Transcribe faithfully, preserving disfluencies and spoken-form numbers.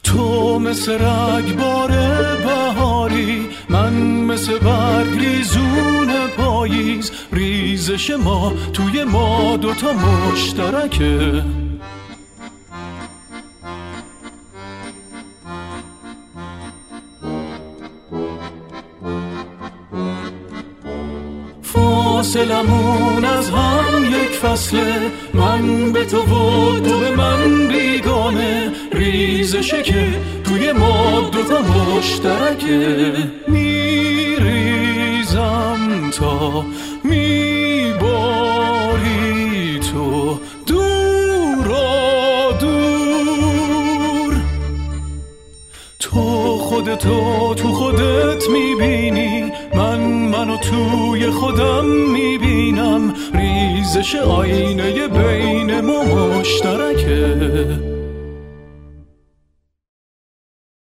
تو مثل رگبار بهاری، من مثل برگ ریزون پاییز. ریزش ما توی ما دوتا مشترکه. فاصلمون از هم یک فصله، من به تو و تو به من بیگانه. ریزشه که توی ما دوتا مشترکه. میریزم تا میباری تو دورا دور. تو خودتو تو خودت میبینی، من منو توی خودم میبینم. ریزش آینه بین ما مشترکه.